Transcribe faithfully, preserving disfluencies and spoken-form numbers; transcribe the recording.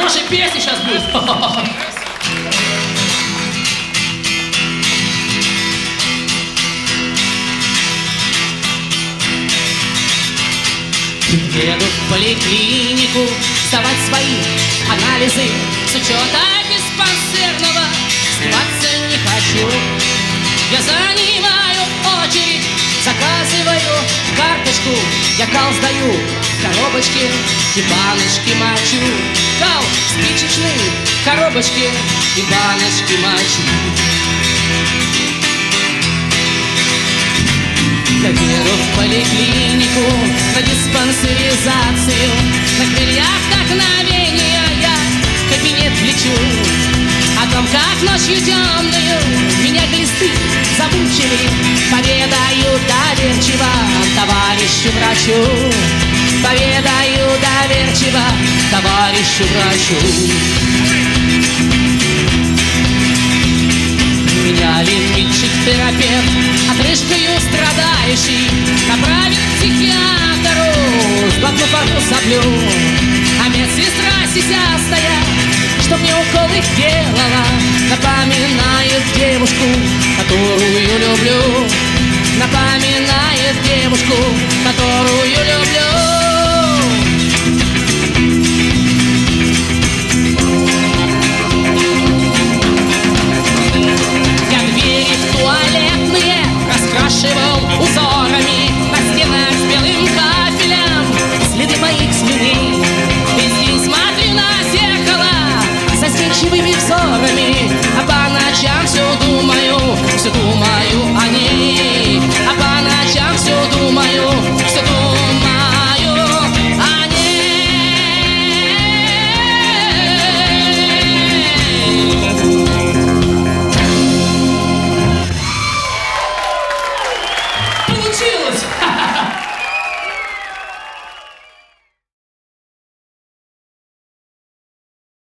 хорошая песня сейчас будет. Еду в поликлинику сдавать свои анализы. С учета диспансерного сдаваться не хочу. Я занимаю очередь, заказываю карточку. Я кал сдаю в коробочке и баночки мочу. Кал спичечный, коробочки и баночки мочу. Я еду в поликлинику на диспансеризацию. На крыльях вдохновения я в кабинет лечу. О том, как ночью темную меня глисты замучили, поведаю доверчиво товарищу врачу. Поведаю доверчиво товарищу врачу. Меня лимитчик-терапевт отрыжкою страдающий направит к психиатру, сглотну порву соплю. А медсестра сисястая, что мне уколы делала, напоминает девушку, которую люблю. Напоминает девушку, которую люблю.